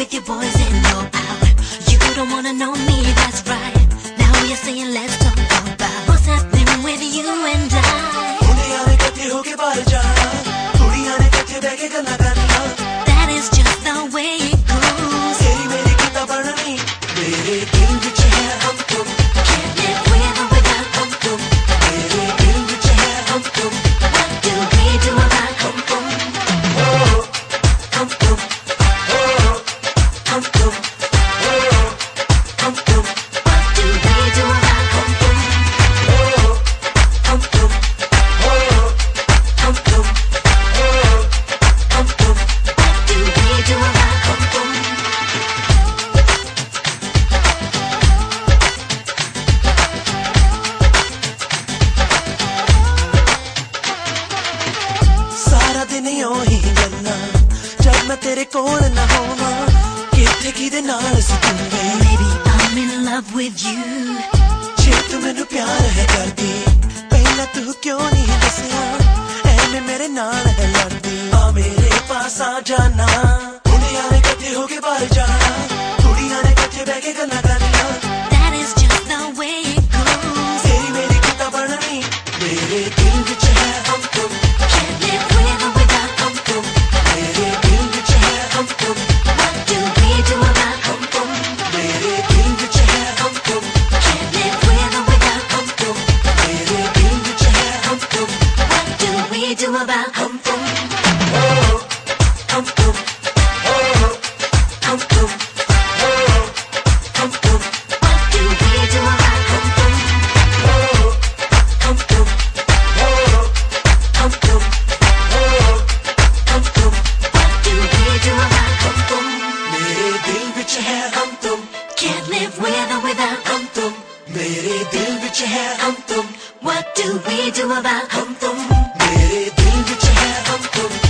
with your boys and you're out. You don't wanna know me, that's right. Now you're saying let's talk about what's happening with you and I. That is just the way it goes. Can't live with or without. What do we do about? दिन यूं ही गल्ला जब मैं तेरे कोल ना होवा किथे किदे नाल सी तू वे Baby, I'm in love with you. जे तू मैनू प्यार है करदी पहला तू क्यों नहीं दसिया ऐਵੇਂ मेरे नाल है लड़दी आ मेरे पास आ जाना दुनिया ने कट्ठे होके बाहर जाना कुड़ियां ने कट्ठे बैठ के गल्ला करना That is just the way it goes. तेरी मेरी किता बननी मेरे दिल विच है हम तुम Can't live with or without. मेरे दिल विच है हम तुम What do we do about? मेरे दिल विच है हम तुम Can't live with or without. मेरे दिल विच है हम तुम What do we do about? हम तुम हम तुम हम तुम हम तुम What do we do about? हम तुम हम तुम हम तुम हम तुम What do we do about? हम तुम मेरे दिल विच है हम तुम Can't live with or without. हम तुम मेरे दिल विच है हम तुम What do we do about? हम तुम मेरे दिल विच है हम तुम